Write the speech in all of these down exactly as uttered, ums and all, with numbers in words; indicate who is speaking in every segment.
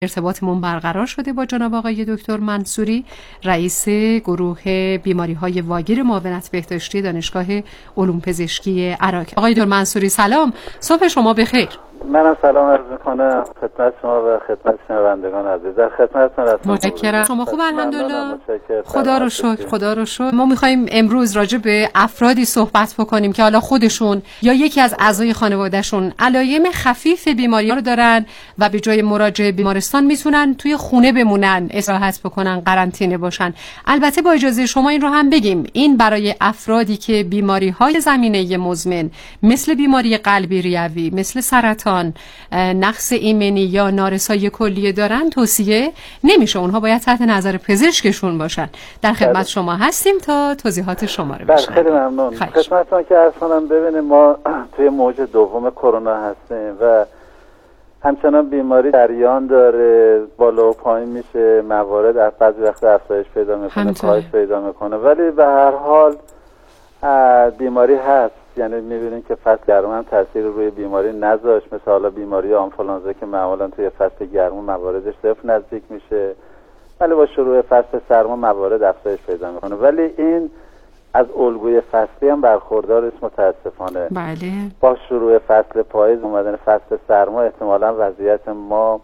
Speaker 1: ارتباطمون برقرار شده با جناب آقای دکتر منصوری، رئیس گروه بیماری‌های واگیر معاونت بهداشتی دانشگاه علوم پزشکی عراق. آقای دکتر منصوری سلام، صبح شما بخیر.
Speaker 2: منم سلام عرض می‌کنم خدمت شما و خدمت شنوندگان عزیز. در خدمتتون هستم.
Speaker 1: متشکرم. شما خوب الحمدلله؟ خدا رو شکر، خدا رو شکر. ما می‌خوایم امروز راجع به افرادی صحبت بکنیم که حالا خودشون یا یکی از اعضای خانواده‌شون علائم خفیف بیماری رو دارن و به جای مراجعه بیمارستان میتونن توی خونه بمونن، استراحت بکنن، قرنطینه باشن. البته با اجازه شما این رو هم بگیم، این برای افرادی که بیماری‌های زمینه مزمن مثل بیماری قلبی ریوی، مثل سرطان، نقص ایمنی یا نارسایی کلیه دارن توصیه نمیشه. اونها باید تحت نظر پزشکشون باشن. در خدمت شما هستیم تا توضیحات شما رو بشنویم.
Speaker 2: خیلی ممنون. خدمتتون که عرض کنم، ببینید ما توی موج دوم کرونا هستیم و همچنان بیماری جریان داره، بالا و پایین میشه، موارد از بعضی وقت افزایش پیدا میکنه، کاهش پیدا میکنه، ولی به هر حال بیماری هست. یعنی میبینیم که فصل گرما هم تاثیر روی بیماری نذاشت، مثل حالا بیماری آنفولانزا که معمولا توی فصل گرما مواردش صفر نزدیک میشه، ولی با شروع فصل سرما موارد افزایش پیدا میکنه. ولی این از الگوی فصلی هم برخوردار است متاسفانه.
Speaker 1: بله. با
Speaker 2: شروع فصل پاییز اومدن فصل سرما احتمالاً وضعیت ما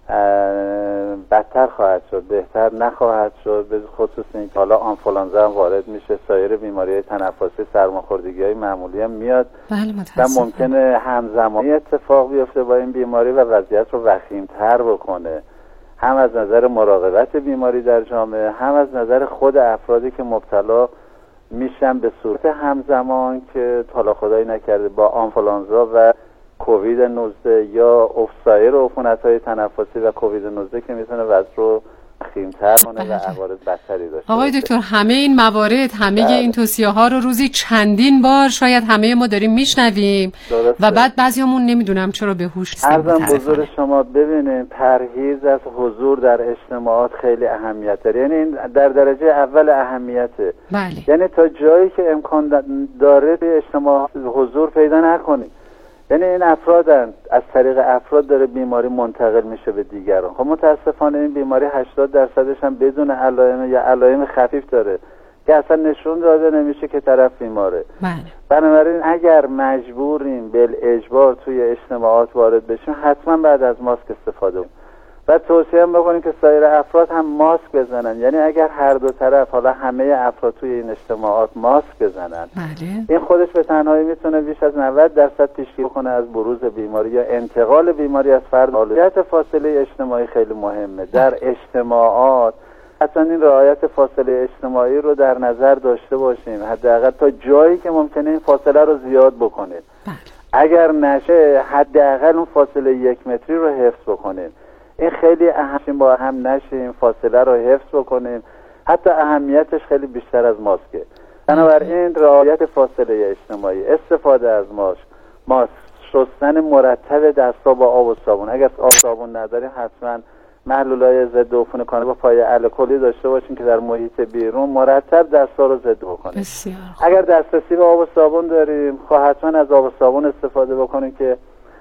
Speaker 2: بدتر خواهد شد، بهتر نخواهد شد، به خصوص اینکه حالا آنفولانزا هم وارد میشه، سایر بیماری‌های تنفسی، سرماخوردگی‌های معمولی هم میاد.
Speaker 1: بله
Speaker 2: و ممکنه همزمانی اتفاق بیفته با این بیماری و وضعیت رو وخیم‌تر بکنه، هم از نظر مراقبت بیماری در جامعه، هم از نظر خود افرادی که مبتلا میشن به صورت همزمان که حالا خدایی نکرده با آنفولانزا و کووید نوزده یا سایر عفونت‌های تنفسی و کووید نوزده که میتونه وضع رو وخیم‌تر کنه و عوارض بدتری داشته.
Speaker 1: آقای دکتر، همه این موارد، همه بله. این توصیه‌ها رو روزی چندین بار شاید همه ما داریم میشنویم و بعد بعضیامون نمیدونم چرا به هوش نیستیم.
Speaker 2: عرضم حضور شما ببینین، پرهیز از حضور در اجتماعات خیلی اهمیت داره، یعنی این در درجه اول اهمیته.
Speaker 1: بله.
Speaker 2: یعنی تا جایی که امکان داره به اجتماع حضور پیدا نکنید. یعنی این افرادن، از طریق افراد داره بیماری منتقل میشه به دیگران. خب متاسفانه این بیماری هشتاد درصدش هم بدون علائم یا علائم خفیف داره که اصلا نشون داده نمیشه که طرف بیماره.
Speaker 1: بله.
Speaker 2: بنابراین اگر مجبوریم بالاجبار توی اجتماعات وارد بشیم، حتما بعد از ماسک استفاده کنیم و توصیه هم بکنیم که سایر افراد هم ماسک بزنن. یعنی اگر هر دو طرف، حالا همه افراد توی این اجتماعات ماسک بزنن،
Speaker 1: بله.
Speaker 2: این خودش به تنهایی میتونه بیش از نود درصد پیشگیری کنه از بروز بیماری یا انتقال بیماری از فرد. رعایت فاصله اجتماعی خیلی مهمه در اجتماعات. حتما این رعایت فاصله اجتماعی رو در نظر داشته باشیم، حداقل تا جایی که ممکنه این فاصله رو زیاد بکنید.
Speaker 1: بله.
Speaker 2: اگر نشه حداقل اون فاصله یک متری رو حفظ بکنید. این خیلی اهمه، با هم نشیم، فاصله رو حفظ بکنیم. حتی اهمیتش خیلی بیشتر از ماسکه. بنابراین رعایت فاصله اجتماعی، استفاده از ماسک، ماسک، شستن مرتب دست‌ها با آب و صابون. اگر آب و صابون نداریم حتما محلول‌های ضد عفونی کننده با پای الکلی داشته باشیم که در محیط بیرون مرتب دست‌ها رو ضد بکنیم.
Speaker 1: بسیار.
Speaker 2: اگر دسترسی به آب و صابون داریم، خب حتما از آب و صابون استفاده بکنیم که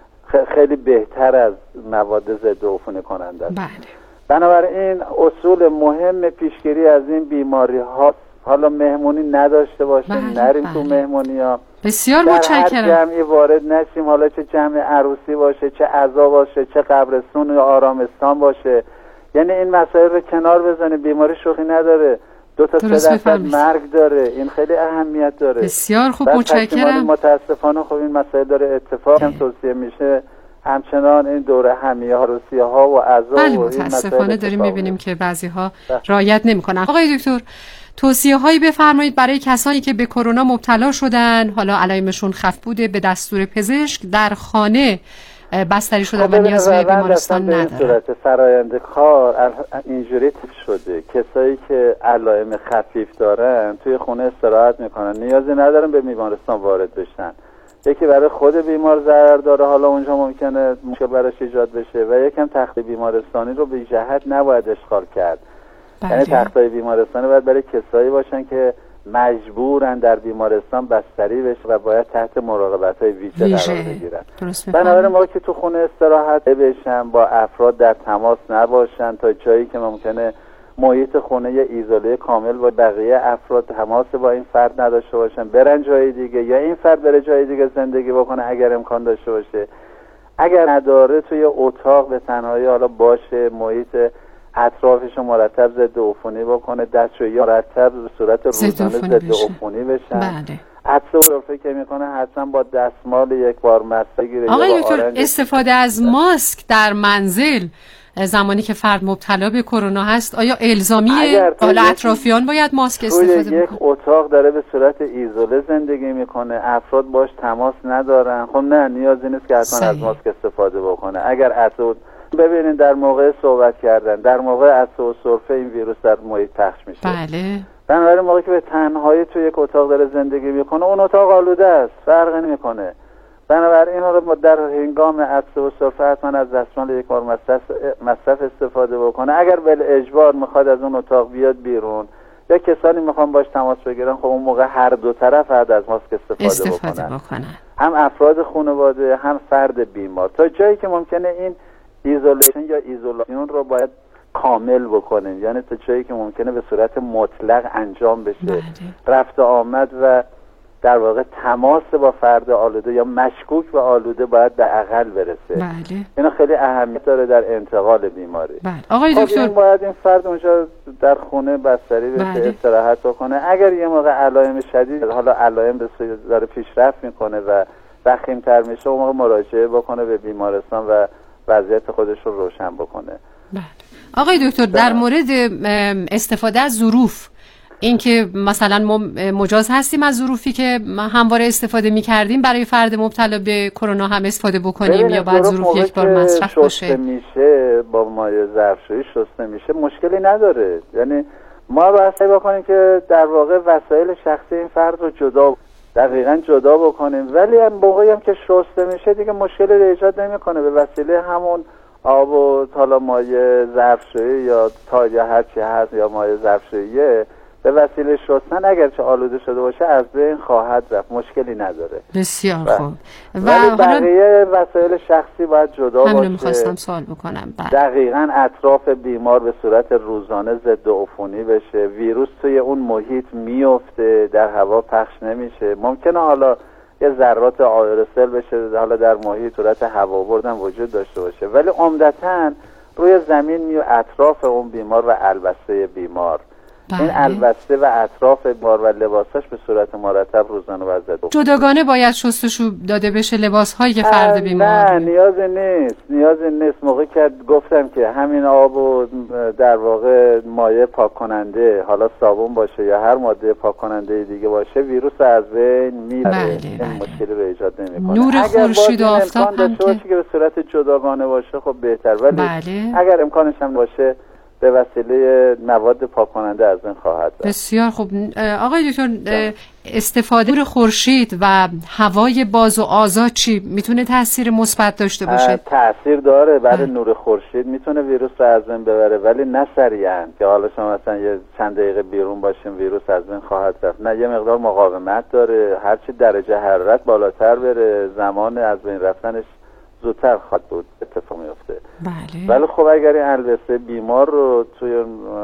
Speaker 2: خیلی بهتر از مواد ضد عفونی کننده است.
Speaker 1: بله.
Speaker 2: بنابراین اصول مهم پیشگیری از این بیماری ها، حالا مهمونی نداشته باشیم، بله. نریم بله. تو مهمونی ها.
Speaker 1: بسیار متشکرم.
Speaker 2: در هر جمعی وارد نشیم، حالا چه جمع عروسی باشه، چه عزا باشه، چه قبرستون یا آرامستان باشه. یعنی این مسائل رو کنار بزنیم. بیماری شوخی نداره، دو تا سه درصد مرگ داره، این خیلی اهمیت داره.
Speaker 1: بسیار خوب، متشکرم.
Speaker 2: متاسفانه خب این مسائل داره اتفاق هم توصیه میشه. همچنان این دوره همیه ها، روسیه ها و عزا
Speaker 1: بله
Speaker 2: و این
Speaker 1: متاسفانه داریم میبینیم که بعضی ها رعایت نمیکنن. آقای دکتر، توصیه هایی بفرمایید برای کسانی که به کرونا مبتلا شدن، حالا علائمشون خف بوده، به دستور پزشک در خانه بستری شدن و نیاز به بیمارستان ندارن.
Speaker 2: به صورت فرآیند کار اینجوری شده، کسایی که علائم خفیف دارن توی خونه استراحت میکنن، نیازی ندارن به بیمارستان وارد بشن. یکی برای خود بیمار ضرر داره، حالا اونجا ممکنه مشکل براش ایجاد بشه، و یکم تخت بیمارستانی رو به جهت نباید اشغال کرد.
Speaker 1: بله.
Speaker 2: یعنی تختای بیمارستانی باید برای کسایی باشن که مجبورن در بیمارستان بستری بشه و باید تحت مراقبت‌های ویژه قرار بگیرن. بنابراین ما که تو خونه استراحت بشن، با افراد در تماس نباشن تا جایی که ممکنه محیط خونه یه ایزوله کامل با بقیه افراد تماس با این فرد نداشته باشن، برن جای دیگه یا این فرد بره جای دیگه زندگی بکنه اگر امکان داشته باشه. اگر نداره توی اتاق به تنهایی حالا باشه، محیط اطرافش مرتب ضد عفونی بکنه، دستشویی مرتب به صورت روزانه ضد عفونی بشن. بله. حتی صرفه که میکنه حتما با دستمال یک بار مس بگیره.
Speaker 1: آقای دکتر، استفاده از ماسک در منزل زمانی که فرد مبتلا به کرونا هست آیا الزامیه؟ حالا اطرافیان باید ماسک استفاده بکنن؟
Speaker 2: یک اتاق داره به صورت ایزوله زندگی میکنه، افراد باش تماس ندارن، خب نه نیازی نیست که حتما از ماسک استفاده بکنه. اگر اسود ببینین در موقع صحبت کردن، در موقع عطسه و سرفه این ویروس در محیط پخش میشه.
Speaker 1: بله.
Speaker 2: بنابراین موقعی که به تنهایی توی یک اتاق داره زندگی میکنه، اون اتاق آلوده است، فرق نمیکنه. بنابراین این رو در هنگام عطسه و سرفه حتما از دستمال یک بار مصرف مصرف استفاده بکنه. اگر بل اجبار میخواد از اون اتاق بیاد بیرون یا کسانی میخوان باش تماس بگیرن، خب اون موقع هر دو طرف بعد از ماسک استفاده,
Speaker 1: استفاده
Speaker 2: بکنن.
Speaker 1: بکنن
Speaker 2: هم افراد خانواده هم فرد بیمار، تا جایی که ممکنه این ایزولیشن یا ایزولاسیون رو باید کامل بکنیم، یعنی تا جایی که ممکنه به صورت مطلق انجام بشه.
Speaker 1: بله.
Speaker 2: رفت آمد و در واقع تماس با فرد آلوده یا مشکوک به آلوده باید به اقل برسه.
Speaker 1: بله.
Speaker 2: اینا خیلی اهمیت داره در انتقال بیماری.
Speaker 1: بله. آقای دکتر،
Speaker 2: این باید این فرد اونجا در خونه بستری بشه، بله. استراحت بکنه. اگر یه موقع علائم شدید، حالا علائم داره پیشرفت میکنه و وخیم‌تر میشه، اون موقع مراجعه بکنه به بیمارستان و وضعیت خودش رو روشن بکنه.
Speaker 1: بله. آقای دکتر، در مورد استفاده از ظروف، اینکه مثلا ما مجاز هستیم از ظروفی که همواره استفاده می‌کردیم برای فرد مبتلا به کرونا هم استفاده بکنیم یا بعد ظروف یک بار مصرف باشه؟
Speaker 2: شسته میشه با مایع ظرفشویی شسته میشه، مشکلی نداره. یعنی ما باید سعی بکنیم که در واقع وسایل شخصی این فرد رو جدا دقیقاً جدا بکنیم، ولی هم موقعی هم که شسته میشه دیگه مشکلی ایجاد نمیکنه. به وسیله همون آب و حالا مایع ظرفشویی یا تا یا هر چی هست یا مایع ظرفشویی، به وسیله شستن اگرچه آلوده شده باشه از بین خواهد رفت، مشکلی نداره.
Speaker 1: بسیار خوب.
Speaker 2: و بقیه وسایل شخصی باید جدا باشه.
Speaker 1: همین می‌خواستم سوال بکنم.
Speaker 2: دقیقاً اطراف بیمار به صورت روزانه ضد عفونی بشه، ویروس توی اون محیط میفته، در هوا پخش نمیشه. ممکنه حالا یه ذرات آیروسل بشه، حالا در محیط صورت هوا بردن وجود داشته باشه، ولی عمدتاً روی زمین می اطراف اون بیمار و البسته بیمار. بله. این البسته و اطراف بیمار و لباساش به صورت مرتب روزانه باید زده.
Speaker 1: جداگانه باید شستشو داده بشه لباس‌هایی که فرد بیمار؟
Speaker 2: نه نیازی نیست، نیازی نیست. موقعی که گفتم که همین آب و در واقع مایع پاک کننده، حالا صابون باشه یا هر ماده پاک کننده دیگه باشه، ویروس از بین میره.
Speaker 1: بله،
Speaker 2: این
Speaker 1: بله.
Speaker 2: مشکلی رو ایجاد نمی‌کنه.
Speaker 1: نور خورشید و آفتاب هم
Speaker 2: که به صورت جداگانه باشه خب بهتر، ولی
Speaker 1: بله.
Speaker 2: اگر امکانش هم باشه به وسیله مواد پاک کننده از این خواهد داشت.
Speaker 1: بسیار خوب. آقای دکتر، استفاده نور خورشید و هوای باز و آزاد چی میتونه تاثیر مثبت داشته باشه؟
Speaker 2: تاثیر داره. برای نور خورشید میتونه ویروس رو از بین ببره، ولی نه سریعا که حالا شما مثلا یه چند دقیقه بیرون باشیم ویروس از بین خواهد رفت. نه، یه مقدار مقاومت داره. هرچی درجه حرارت بالاتر بره، زمان از بین رفتنش زودتر خواهد بود اتفاق میفته.
Speaker 1: بله.
Speaker 2: ولی خب اگر این البسه بیمار رو توی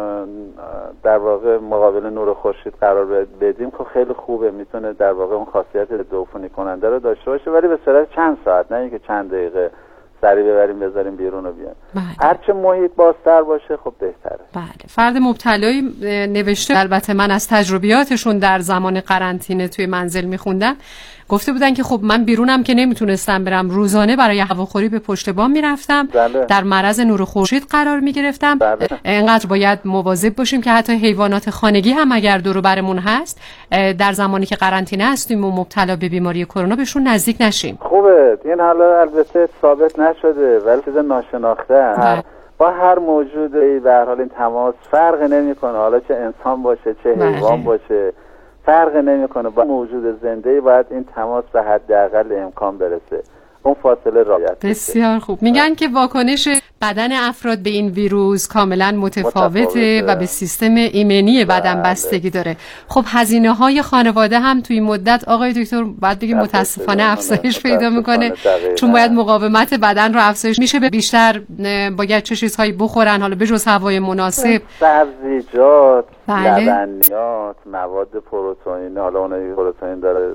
Speaker 2: در واقع مقابل نور خورشید قرار بدیم که خیلی خوبه، میتونه در واقع اون خاصیت عفونی کننده رو داشته باشه، ولی به صورت چند ساعت، نه اینکه چند دقیقه سری ببریم بذاریم بیرون و بیان.
Speaker 1: بله.
Speaker 2: هرچه محیط بازتر باشه خب بهتره.
Speaker 1: بله. فرد مبتلایی نوشته، البته من از تجربیاتشون در زمان قرنطینه توی منزل میخوندم، گفته بودن که خب من بیرونم که نمیتونستم برم، روزانه برای هواخوری به پشت بام میرفتم.
Speaker 2: بله.
Speaker 1: در معرض نور خورشید قرار میگرفتم.
Speaker 2: بله.
Speaker 1: اینقدر باید مواظب باشیم که حتی حیوانات خانگی هم اگر دور و برمون هست، در زمانی که قرنطینه هستیم و مبتلا به بیماری کرونا بهشون نزدیک نشیم.
Speaker 2: خوبه. این حالا البته ثابت نشده ولی چیز ناشناخته هست. با هر موجودی به هر حال این تماس فرق نمیکنه، حالا چه انسان باشه چه حیوان بله. باشه، فرق نمیکنه. با موجود زنده باید این تماس به حداقل امکان برسه. اون فاصله رعایت.
Speaker 1: بسیار خوب. میگن که واکنش بدن افراد به این ویروس کاملا متفاوته, متفاوته. و به سیستم ایمنی بدن بله. بستگی داره. خب هزینه های خانواده هم توی این مدت آقای دکتر باید بگیم متاسفانه افزایش پیدا میکنه، چون باید مقاومت بدن رو افزایش میشه. به بیشتر باید چه چیزهایی بخورن حالا به جز هوای مناسب؟
Speaker 2: سبزیجات، بله. لبنیات، مواد پروتئینی، حالا اونایی پروتئین داره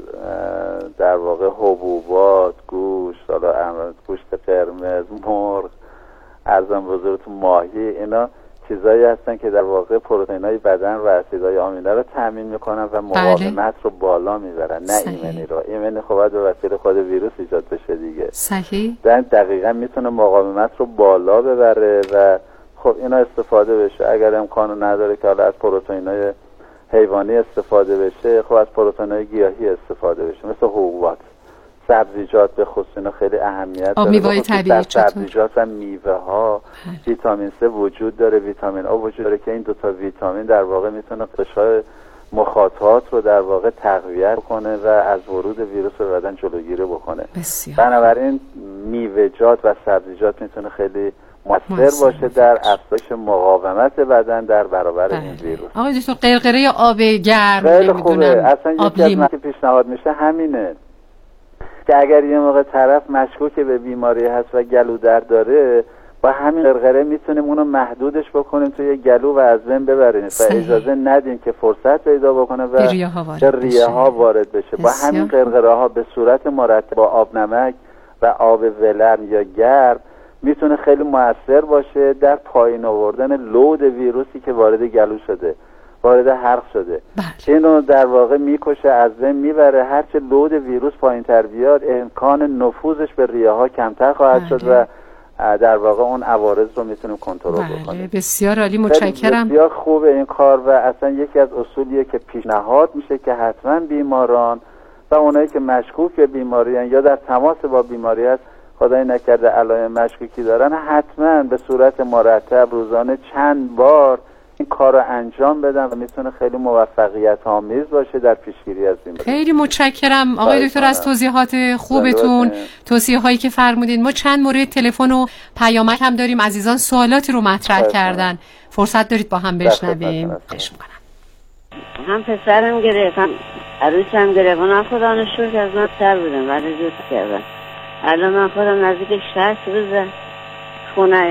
Speaker 2: در واقع حبوبات، گوشت، حالا گوشت قرمز، مرغ، ارزم بزرگتون ماهی، اینا چیزایی هستن که در واقع پروتئینای بدن و اسیدهای آمینه رو تامین میکنن و مقاومت بله. رو بالا میبرن، نه ایمنی رو. ایمنی خب باید به وسیله خود ویروس ایجاد بشه دیگه.
Speaker 1: صحیح.
Speaker 2: در دقیقاً میتونه مقاومت رو بالا ببره و خب اینا استفاده بشه. اگر امکانو نداره که حالا از پروتئینای حیوانی استفاده بشه، خب از پروتئینای گیاهی استفاده بشه، مثل حبوبات، سبزیجات به خصوص اینا خیلی اهمیت داره.
Speaker 1: میوه طبیعی چطور؟
Speaker 2: سبزیجات و میوه ها ویتامین سه وجود داره، ویتامین آ وجود داره که این دو تا ویتامین در واقع میتونه قشای مخاطات رو در واقع تقویت کنه و از ورود ویروس به بدن جلوگیری بکنه.
Speaker 1: بسیار.
Speaker 2: بنابراین میوه‌جات و سبزیجات میتونه خیلی مؤثر باشه در افزایش مقاومت بدن در برابر
Speaker 1: بله.
Speaker 2: این ویروس.
Speaker 1: آقای دکتر قرقره آب گرم
Speaker 2: خیلی خوبه. اصلا یکی از من که پیشنهاد میشه همینه که اگر یه موقع طرف مشکوک به بیماری هست و گلو درد داره، با همین قرقره میتونیم اونو محدودش بکنیم توی گلو و از بین ببریم و اجازه ندیم که فرصت پیدا بکنه و
Speaker 1: به
Speaker 2: ریه ها وارد بشه. با همین قرقره ها به صورت مرتب با آب نمک و آب ولرم یا گرم میتونه خیلی موثر باشه در پایین آوردن لود ویروسی که وارد گلو شده، وارد حلق شده.
Speaker 1: بله.
Speaker 2: اینو در واقع میکشه، از بین میبره. هرچه لود ویروس پایین تر بیاد، امکان نفوذش به ریه ها کمتر خواهد بله. شد و در واقع اون عوارض رو میتونیم کنترل
Speaker 1: بله.
Speaker 2: بکنیم.
Speaker 1: بسیار عالی، متشکرم.
Speaker 2: بسیار خوبه این کار و اصلا یکی از اصولیه که پیشنهاد میشه که حتما بیماران و اونایی که مشکوک به بیماری هستن یا در تماس با بیماری هست، خدای نکرده علائم مشکوکی دارن، حتما به صورت مرتب روزانه چند بار این کار رو انجام بدن و میتونه خیلی موفقیت آمیز باشه در پیشگیری از بیماری.
Speaker 1: خیلی متشکرم آقای دکتر از توضیحات خوبتون، توصیه هایی که فرمودین. ما چند مورد تلفن و پیامک هم داریم، عزیزان سوالاتی رو مطرح کردن، فرصت دارید با هم بشنویم. خواهش می‌کنم.
Speaker 3: هم پسرم گرفت، هم عروسم گرفت، اونم خدا رو شکر از من سر بودم ولی زود کردن. الان من خودم نزدیک شصت روزه خونه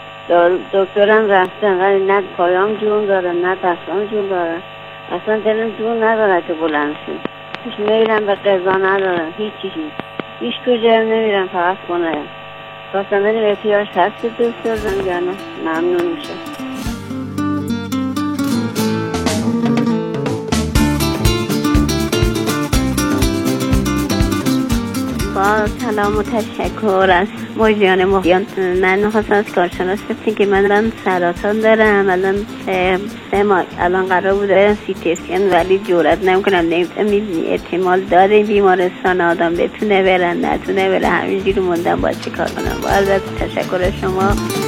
Speaker 3: دکترم رفتن ولی نه پایام جون داره نه دستام جون داره، اصلا دلم جون نداره که بلند شیم، هیچ میلم به غذا ندارم، هیچ چیزی هیچ کجا نمیرم، فقط خونه خواستم بریم احتیاج هست که دوست دارم یا نه ممنون میشه. با سلام و تشکر از مجریان مهیان. من می‌خواستم از کارشناس بپرسم که من الان سرطان دارم، الان سه, سه ماه الان قرار بوده سی تی اسکن ولی جرئت نمی‌کنم، نمی‌دونم احتمال داره این بیمارستان آدم بتونه بره نتونه بره، همینجوری موندم باید چی کار کنم. با عرض تشکر شما.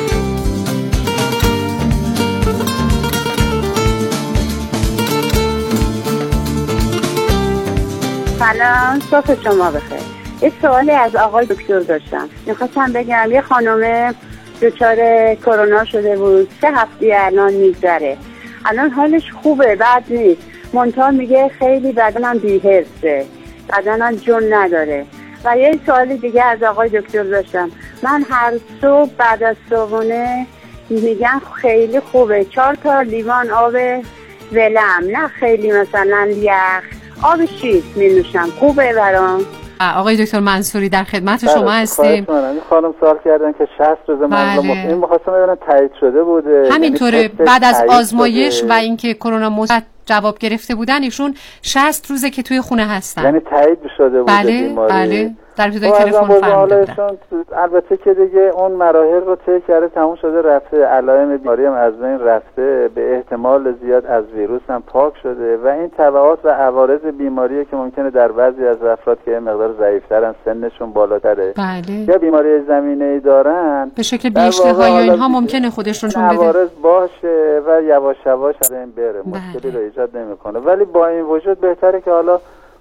Speaker 4: سلام، صبح شما بخیر. یه سوالی از آقای دکتر داشتم. میخواستم بگم یه خانم دچار کرونا شده بود، سه هفته الان میگذره، الان حالش خوبه، بد نیست، منتها میگه خیلی بدنم بی‌حسه، بدنم جون نداره. و یه سوال دیگه از آقای دکتر داشتم. من هر صبح بعد از صبحونه میگن خیلی خوبه، چهار تا لیوان آب ولم، نه خیلی مثلا یخ، آب شیز می نوشم، خوبه برام.
Speaker 1: آقای دکتر منصوری در خدمت شما هستیم.
Speaker 2: این خانم سوال کردن که شصت روز من این می‌خواستم بدونم تایید شده بوده.
Speaker 1: همینطوره، یعنی بعد از آزمایش شده و اینکه کرونا مثبت جواب گرفته بودن ایشون شصت روزه که توی خونه هستن.
Speaker 2: یعنی تایید شده بوده
Speaker 1: بله
Speaker 2: بیماری.
Speaker 1: بله در ابتدای تلفن فرموده بودن.
Speaker 2: البته که دیگه اون مراحل رو طی کرده، تموم شده، رفته، علائم بیماری هم از بین رفته، به احتمال زیاد از ویروس هم پاک شده و این تبعات و عوارض بیماریه که ممکنه در بعضی از افراد که مقدار ضعیف‌ترن، سنشون بالاتره
Speaker 1: بله.
Speaker 2: یا بیماری زمینه‌ای دارن به
Speaker 1: شکل بی‌اشتها یا اینها ممکنه خودشون چون بده
Speaker 2: عوارض باشه و یواش یواش از این بره، مشکلی رو ایجاد نمی‌کنه. ولی با این وجود بهتره که حالا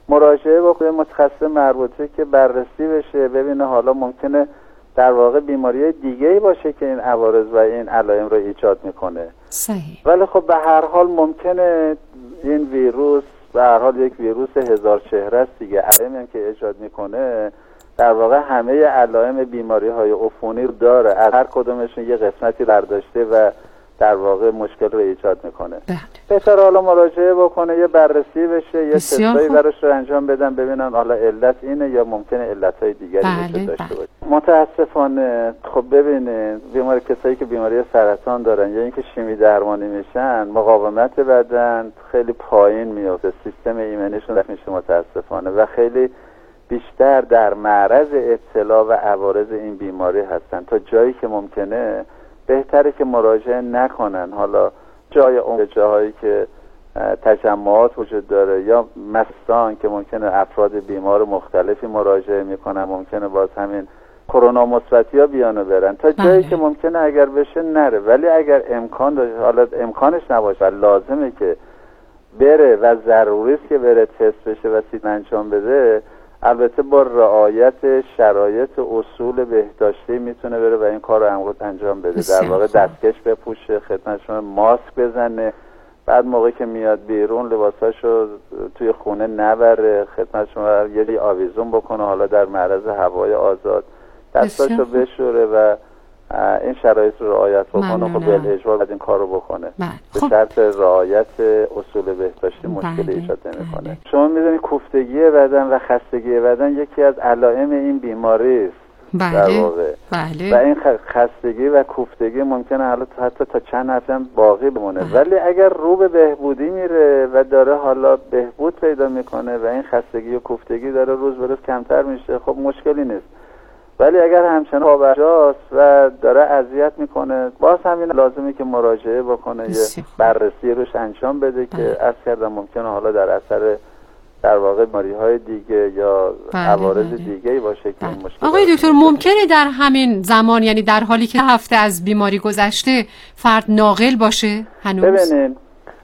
Speaker 2: مراجعه بکنه متخصص مربوطه که بررسی بشه، ببینه حالا ممکنه در واقع بیماری دیگه‌ای باشه که این عوارض و این علائم رو ایجاد میکنه.
Speaker 1: صحیح.
Speaker 2: ولی خب به هر حال ممکنه این ویروس به هر حال یک ویروس هزار چهره است دیگه، علائمی که ایجاد میکنه در واقع همه علائم بیماری‌های عفونی رو داره، از هر کدومشون یه قسمتی برداشته و در واقع مشکل رو ایجاد میکنه. بهتر حالا مراجعه بکنه، یه بررسی بشه، یه تستایی براش رو انجام بدن ببینن حالا علت اینه یا ممکنه علت‌های دیگری وجود داشته باشه. متاسفانه خب ببینید بیماری کسایی که بیماری سرطان دارن یا اینکه شیمی درمانی میشن، مقاومت بدن خیلی پایین میافته، سیستم ایمنیشون ضعیف میشه متاسفانه و خیلی بیشتر در معرض ابتلا و عوارض این بیماری هستن. تا جایی که ممکنه بهتره که مراجعه نکنن، حالا جای اون جاهایی که تجمعات وجود داره یا مستان که ممکنه افراد بیمار مختلفی مراجعه میکنن، ممکنه باز همین کرونا مثبتی ها بیانو برن، تا جایی که ممکنه اگر بشه نره. ولی اگر امکان داشت، حالا امکانش نباشه لازمه که بره و ضروری است که بره تست بشه و سیت انجام بده، البته با رعایت شرایط اصول بهداشتی میتونه بره و این کار رو انجام بده. در واقع دستکش بپوشه، خدمت شما ماسک بزنه، بعد موقعی که میاد بیرون لباساشو توی خونه نبره، خدمت شما یه آویزون بکنه، حالا در معرض هوای آزاد دستاشو بشوره و این شرایط رو رعایت بکنه. خب به اجبار باید این کار رو بکنه. به شرط رعایت اصول بهداشتی مشکل ایجاد نمیکنه. شما میدونید کوفتگی بدن و خستگی بدن یکی از علائم این بیماری است. در واقع
Speaker 1: بله.
Speaker 2: و این خستگی و کوفتگی ممکنه حالا حتی تا چند هفته باقی بمونه. بله. ولی اگر رو به بهبودی میره و داره حالا بهبود پیدا میکنه و این خستگی و کوفتگی داره روز به روز کمتر میشه، خب مشکلی نیست. ولی اگر همچنان پابرجاست و داره اذیت میکنه، باز همین لازمه که مراجعه بکنه، یه بررسی روش انجام بده که عرض کردم ممکنه حالا در اثر در واقع بیماری‌های دیگه یا عوارض دیگه‌ای باشه که این مشکل.
Speaker 1: آقای دکتر ممکنه در همین زمان، یعنی در حالی که هفته از بیماری گذشته، فرد ناقل باشه هنوز؟
Speaker 2: ببینید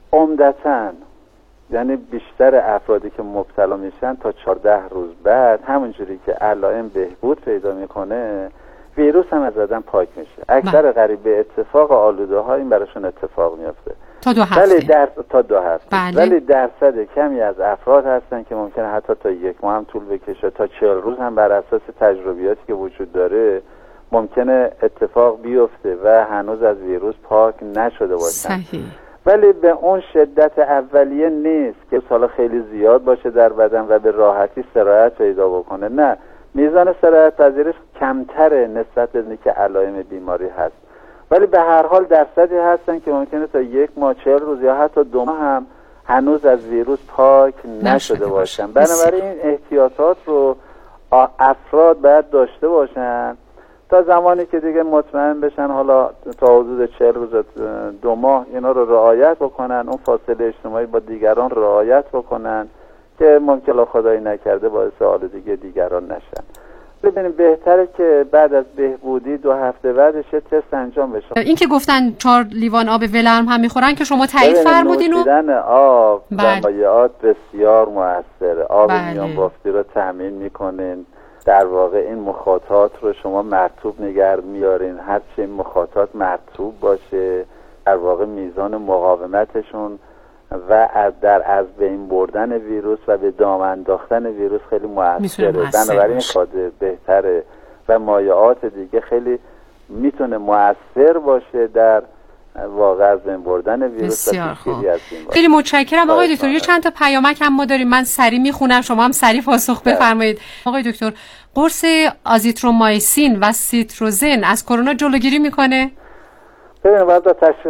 Speaker 2: عمدتاً یعنی بیشتر افرادی که مبتلا میشن تا چهارده روز بعد همونجوری که علائم بهبود پیدا میکنه، ویروس هم از بدن پاک میشه. اکثر قریب به اتفاق آلوده ها این براشون اتفاق میفته
Speaker 1: تا دو هفته.
Speaker 2: ولی در تا دو هفته.
Speaker 1: بله.
Speaker 2: ولی درصد کمی از افراد هستن که ممکنه حتی تا یک ماه هم طول بکشه، تا چهل روز هم بر اساس تجربیاتی که وجود داره ممکنه اتفاق بیفته و هنوز از ویروس پاک نشده باشن.
Speaker 1: صحیح.
Speaker 2: ولی به اون شدت اولیه نیست که سال خیلی زیاد باشه در بدن و به راحتی سرایت پیدا بکنه. نه، میزان سرایت پذیرش کمتره نسبت به اینکه علائم بیماری هست، ولی به هر حال درصدی هستن که ممکنه تا یک ماه، چهل روز یا حتی دو ماه هم هنوز از ویروس پاک نشده باشن. بنابراین این احتیاطات رو افراد باید داشته باشن تا زمانی که دیگه مطمئن بشن، حالا تا حدود چهل روز دو ماه اینا رو رعایت بکنن، اون فاصله اجتماعی با دیگران رعایت بکنن که ممکنه خدایی نکرده باعث آلودگی دیگران نشن. ببینیم بهتره که بعد از بهبودی دو هفته بعدش تست انجام بشه.
Speaker 1: این که گفتن چهار لیوان آب ولرم هم میخورن که شما تایید فرمودین،
Speaker 2: نوشیدن آب و مایعات بسیار موثره. آب میان بافتی رو تامین میکنین، در واقع این مخاطات رو شما مرطوب نگه میارین، هرچی این مخاطات مرطوب باشه در واقع میزان مقاومتشون و از در از بین بردن ویروس و به دام انداختن ویروس خیلی موثره. بنابراین خاطر بهتره و مایعات دیگه خیلی میتونه موثر باشه در واقع از بین بردن ویروس و پیشگیری از بیماری.
Speaker 1: خیلی متشکرم آقای دکتر. یه چند تا پیامک هم ما داریم، من سریع میخونم شما هم سریع پاسخ بفرمایید. آقای دکتر، قرص آزیترومایسین و سیتروزن از کرونا جلوگیری میکنه؟
Speaker 2: ببینید باید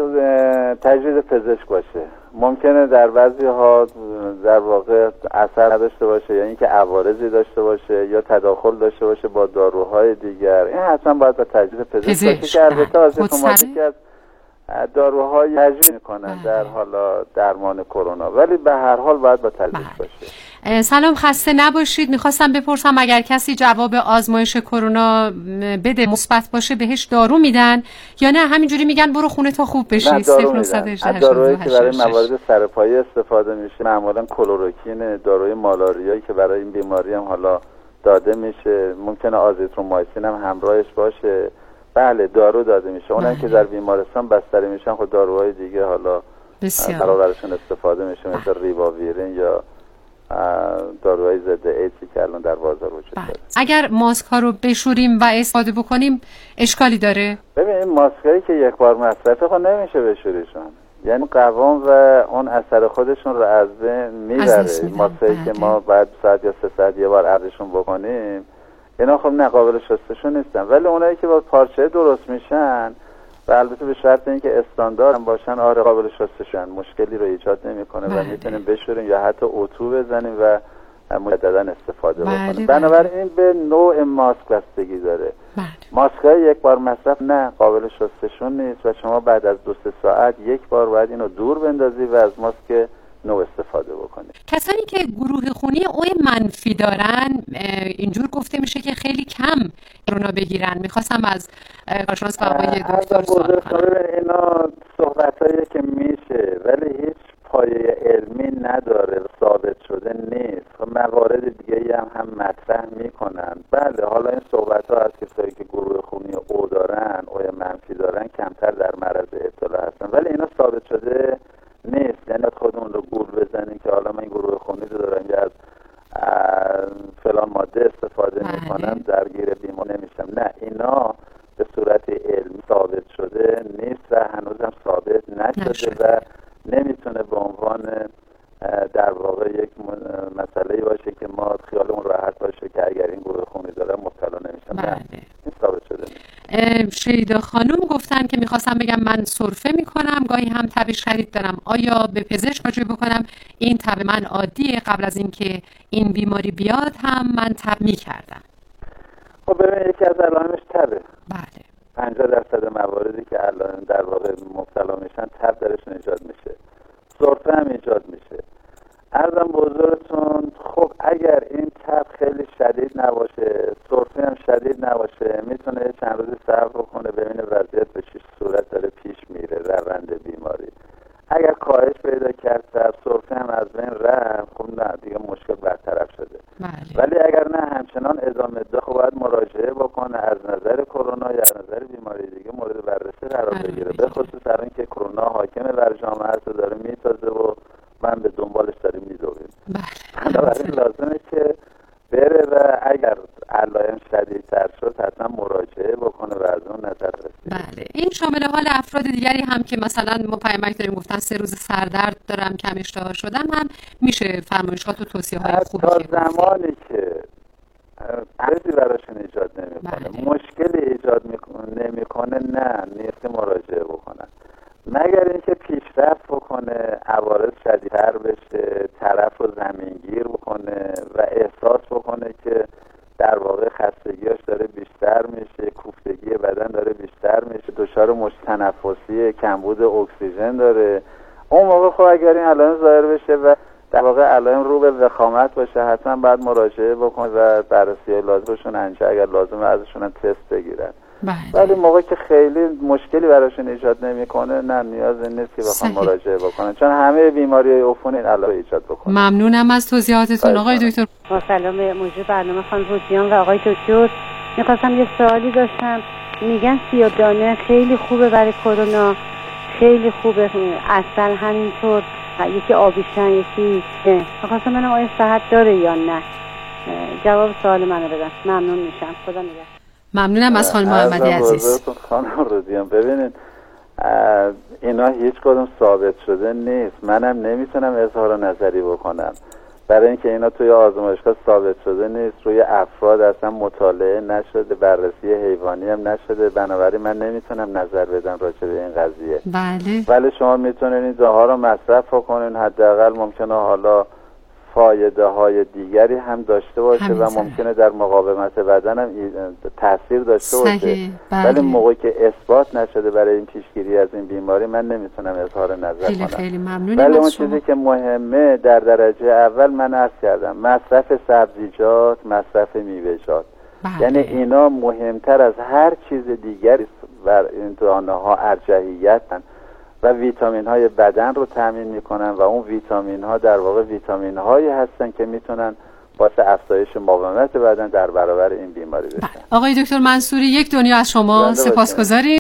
Speaker 2: تجویز پزشک باشه. ممکنه در بعضی ها در واقع اثر نداشته باشه یا اینکه عوارضی داشته باشه یا تداخل داشته باشه با داروهای دیگر. این حتما باید با تجویز پزشک باشه که البته آزیترومایسین از داروهای تجویز میکنن در حالا درمان کرونا، ولی به هر حال باید با تدریج باشه.
Speaker 1: سلام، خسته نباشید. میخواستم بپرسم اگر کسی جواب آزمایش کرونا بده مثبت باشه بهش دارو میدن یا نه همینجوری میگن برو خونه تا خوب بشی؟
Speaker 2: نه، دارو میدن. دارویی که برای موارد سرپایی استفاده میشه معمولا کلروکین، داروی مالاریایی که برای این بیماری هم حالا داده میشه، ممکنه آزیترومایسین هم همراهش باشه. بله دارو داده میشه. اونم که در بیمارستان بستری میشن خود داروهای دیگه حالا براشون استفاده میشه، مثل ریباویرین یا داروهای ضد ایدز که الان در بازار وجود داره.
Speaker 1: اگر ماسک ها رو بشوریم و استفاده بکنیم اشکالی داره؟
Speaker 2: ببینید ماسکایی که یک بار مصرفه خب نمیشه بشوریشون، یعنی قوام و اون اثر خودشون رو از بین میبره. ماسکایی که ما بعد ساعت یا سه ساعت یه بار عرضشون بکنیم اینا خب نه قابل شستشون نیستن، ولی اونایی که با پارچه درست میشن و البته به شرط اینکه استاندارد هم باشن آره قابل شستشون، مشکلی رو ایجاد نمیکنه و میتونیم بشوریم یا حتی اتو بزنیم و مجددا استفاده بکنیم. بنابراین به نوع ماسک بستگی داره. ماسک‌های یک بار مصرف نه قابل شستشون نیست و شما بعد از دو سه ساعت یک بار باید اینو دور بندازی و از ماسک نو استفاده بکنید.
Speaker 1: کسانی که گروه خونی او منفی دارن اینجور گفته میشه که خیلی کم کرونا بگیرن. میخواستم از کارشناس و آقای دکتر سوال کنم.
Speaker 2: اینا صحبتایی که میشه ولی هیچ پایه علمی نداره، ثابت شده نیست. موارد دیگه هم هم مطرح میکنن. بله حالا این صحبت ها از کسایی که گروه خونی او دارن، او منفی دارن کمتر در معرض ابتلا هستن، ولی اینا ثابت شده نیست. یعنی خودمون رو گول بزنیم که حالا من گروه خونی رو دارم یا از فلان ماده استفاده میکنم درگیر بیمار نمیشم. نه، اینا به صورت علمی ثابت شده نیست و هنوزم ثابت نشده و نمیتونه به عنوان در واقع یک مسئله باشه که ما خیالمون راحت باشه که اگر این گروه خونی دارم مبتلا نمیشم. نه، این ثابت شده نیست.
Speaker 1: شیدا خانم گفتن که میخواستم بگم من سرفه میکنم، گاهی هم تب شدید دارم، آیا به پزشک راجع بکنم؟ این تب من عادیه، قبل از اینکه این بیماری بیاد هم من تب میکردم.
Speaker 2: خب ببین یکی از علائمش تبه.
Speaker 1: بله.
Speaker 2: پنجاه درصد مواردی که الان در واقع مبتلا میشن تب درشون ایجاد میشه. سرفه هم ایجاد میشه. عرضم به حضورتون خب اگر این تب خیلی شدید نباشه، سرفه هم شدید نباشه، میتونه چند روزی صبر بکنه ببینه وضعیت به چه صورت داره پیش میره روند بیماری. اگر کاهش پیدا کرد تب، سرفه هم از بین رفت، خب نه دیگه مشکل برطرف شده.
Speaker 1: بله.
Speaker 2: ولی اگر نه همچنان ادامه داره خب باید مراجعه بکنه از نظر کرونا یا از نظر بیماری دیگه مورد بررسی قرار بگیره. به خصوص در اینکه کرونا حاکم بر جامعه است و داره میتازه و من به دنبالش داریم میدویم. بنابراین لازمه که بره و اگر علائم شدیدتر شد حتما مراجعه بکنه و از اون نظر رسید.
Speaker 1: بله. این شامل حال افراد دیگری هم که مثلا ما پیامک داریم گفتن سه روز سردرد دارم، کم اشتها شدم، هم میشه فرمایشات و توصیه های خوبی
Speaker 2: تا زمانی که عرضی براشون ایجاد نمیکنه، مشکلی ایجاد نمیکنه، نه نیست مراجعه بکنن. مگر اینکه پیشرفت بکنه، عوارض شدیدتر بشه، طرف رو زمینگیر بکنه و احساس بکنه که در واقع خستگیاش داره بیشتر میشه، کوفتگی بدن داره بیشتر میشه، دچار مشکل تنفسی، کمبود اکسیژن داره، اون موقع خب اگر این علائم ظاهر بشه و در واقع علائم رو به وخامت باشه حتما باید مراجعه بکنه و بررسی لازمشون انجام اگر لازمه ازشون تست بگیرن. ولی موقع که خیلی مشکلی براشون ایجاد نمیکنه نه نیازی نیست که بخوام مراجعه بکنن، چون همه بیماری‌های عفونی علاوه ایجاد بکنه.
Speaker 1: ممنونم از توضیحاتتون آقای دکتر.
Speaker 5: با سلام موجود برنامه خانم روزیان و آقای دکتر. می‌خواستم یه سوالی داشتم. میگن سیاه‌دانه خیلی خوبه برای کرونا، خیلی خوبه، اصل همینطور، یکی آبیشن یکی نه. می‌خواستم ببینم آیا صحت داره یا نه. جواب سوال منو بدن. ممنون میشم. خدا نگهدار.
Speaker 1: ممنونم از خانم محمدی عزیز.
Speaker 2: خانم رودیان ببینید اینا هیچ کدوم ثابت شده نیست، منم نمیتونم اظهار نظری بکنم برای اینکه اینا توی آزمایشگاه ثابت شده نیست، روی افراد اصلا مطالعه نشده، بررسی حیوانی هم نشده، بنابراین من نمیتونم نظر بدم راجع به این قضیه.
Speaker 1: بله.
Speaker 2: ولی شما میتونید این داروها رو مصرف کنین، حداقل ممکنه حالا فایده های دیگری هم داشته باشه و
Speaker 1: همین
Speaker 2: ممکنه در مقاومت بدن هم تاثیر داشته باشه،
Speaker 1: بله.
Speaker 2: ولی موقعی که اثبات نشده برای این پیشگیری از این بیماری من نمیتونم اظهار نظر
Speaker 1: خیلی
Speaker 2: کنم.
Speaker 1: خیلی ممنونم
Speaker 2: ولی
Speaker 1: از
Speaker 2: اون
Speaker 1: شما.
Speaker 2: چیزی که مهمه در درجه اول من عرض کردم مصرف سبزیجات، مصرف میوه‌جات،
Speaker 1: بله.
Speaker 2: یعنی اینا مهمتر از هر چیز دیگری بر این دانه ها ارجحیتن و ویتامین های بدن رو تامین میکنن و اون ویتامین ها در واقع ویتامین هایی هستن که میتونن باعث افزایش مقاومت بدن در برابر این بیماری بشن.
Speaker 1: آقای دکتر منصوری، یک دنیا از شما سپاسگزاریم.